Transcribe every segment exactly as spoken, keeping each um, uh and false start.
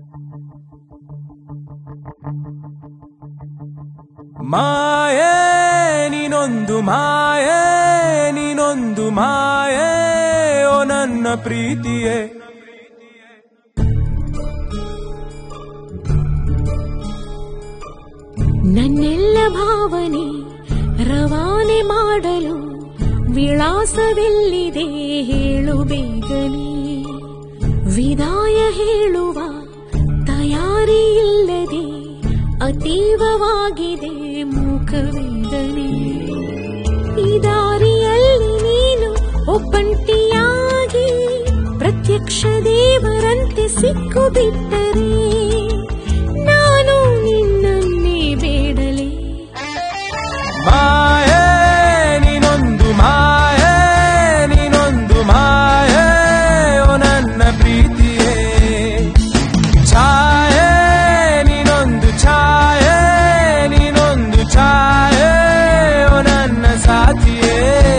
ಮಾಯೆ ನೀನೊಂದು ಮಾಯೆ ನೀನೊಂದು ಮಾಯೆ ಓ ನನ್ನ ಪ್ರೀತಿಯೇ ನನ್ನೆಲ್ಲ ಭಾವನೆ ರವಾನೆ ಮಾಡಲು ವಿಳಾಸವೆಲ್ಲಿದೆ ಹೇಳು ಬೇಗನೆ ವಿದಾಯ ಹೇಳುವ ತಯಾರಿ ಇಲ್ಲದೆ ಅತೀವವಾಗಿದೆ ಮೂಕವೇದನೆ ಈ ದಾರಿಯಲ್ಲಿ ನೀನು ಒಬ್ಬಂಟಿಯಾಗಿ ಪ್ರತ್ಯಕ್ಷ ದೇವರಂತೆ ಸಿಕ್ಕು ಬಿಟ್ಟರೆ ನಾನು ನಿನ್ನನ್ನೇ ಬೇಡಲೆ ಮಾಯೆ ನೀನೊಂದು ಮಾಯೆ ನೀನೊಂದು ಮಾಯೆ ಓ ನನ್ನ ಪ್ರೀತಿಯೇ ಛಾಯೆ ನೀನೊಂದು ಛಾಯೆ ನೀನೊಂದು ಛಾಯೆ ಓ ನನ್ನ ಸಾಥಿಯೇ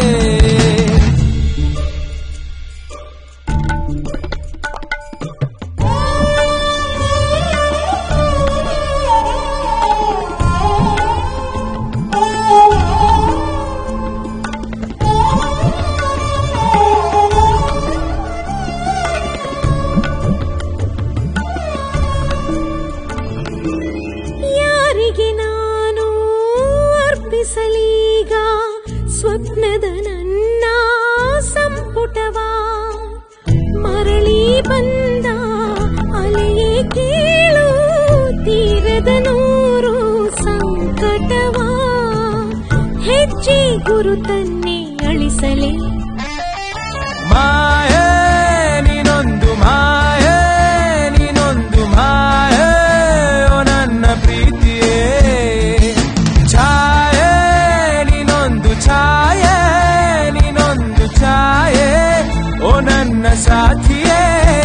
ಸಲೀಗ ಸ್ವಪ್ನದ ನನ್ನ ಸಂಪುಟವಾ ಮರಳಿ ಬಂದ ಅಲೆಯೇ ಕೇಳು ತೀರದ ನೂರು ಸಂಕಟವಾ ಹೆಜ್ಜೆ ಗುರುತನ್ನೇ ಅಳಿಸಲೇ ಮಾಯೆ ನೀನೊಂದು ಮಾಯೆ ನೀನೊಂದು ಮಾಯೆ ಓ ನನ್ನ ಪ್ರೀತಿಯೇ ಛಾಯೆ ನೀನೊಂದು ಛಾಯೆ ನೀನೊಂದು ಛಾಯೆ ಓ ನನ್ನ ಸಾಥಿಯೇ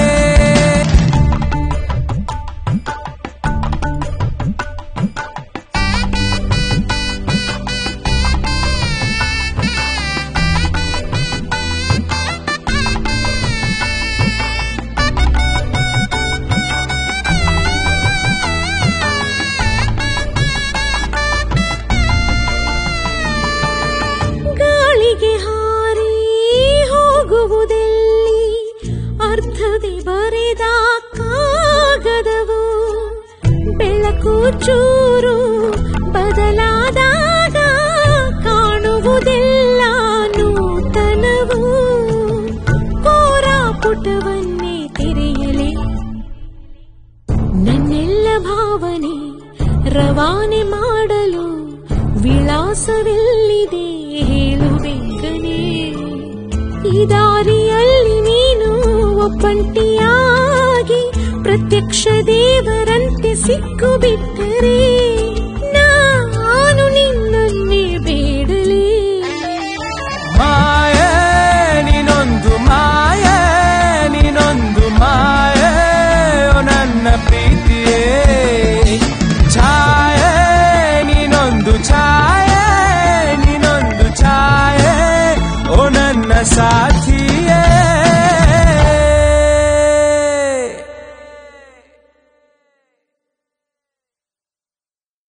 ಅರ್ಥವೇ ಬರೆದ ಕಾಗದವು ಬೆಳಕು ಚೂರು ಬದಲಾದಾಗ ಕಾಣುವುದೆಲ್ಲ ನೂತನವು ಕೋರ ಪುಟವನ್ನೇ ತೆರೆಯಲೇ ನನ್ನೆಲ್ಲ ಭಾವನೆ ರವಾನೆ ಮಾಡಲು ವಿಳಾಸವೆಲ್ಲಿದೆ ಹೇಳು ಬೇಗನೆ ಈ ದಾರಿಯಲ್ಲಿ ನೀನು ಒಬ್ಬಂಟಿಯಾಗಿ ಪ್ರತ್ಯಕ್ಷ ದೇವರಂತೆ ಸಿಕ್ಕು ಬಿಟ್ಟರೆ